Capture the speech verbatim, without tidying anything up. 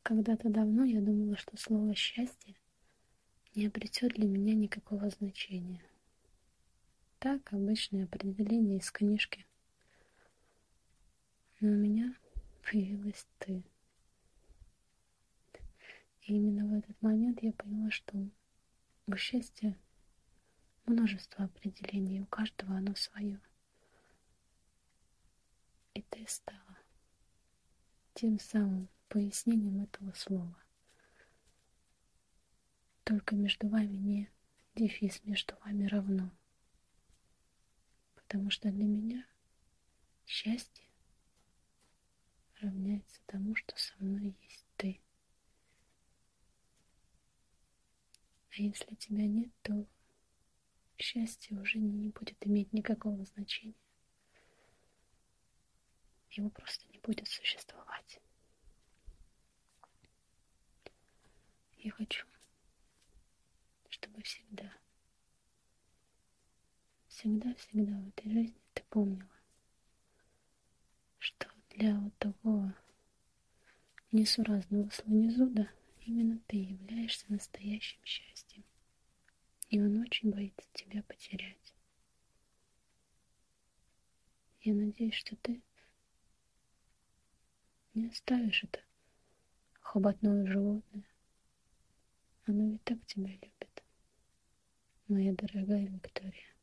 Когда-то давно я думала, что слово «счастье» не обретет для меня никакого значения. Так, обычное определение из книжки. Но у меня появилась ты. И именно в этот момент я поняла, что у счастья множество определений, у каждого оно свое. И ты стала тем самым пояснением этого слова. Только между вами не дефис, между вами равно. Потому что для меня счастье равняется тому, что со мной есть ты. А если тебя нет, то счастье уже не будет иметь никакого значения. Его просто не будет существовать. Я хочу, чтобы всегда, всегда-всегда в этой жизни ты помнила, что для вот такого несуразного слонезуда именно ты являешься настоящим счастьем. И он очень боится тебя потерять. Я надеюсь, что ты не оставишь это хоботное животное. Оно ведь так тебя любит, моя дорогая Виктория.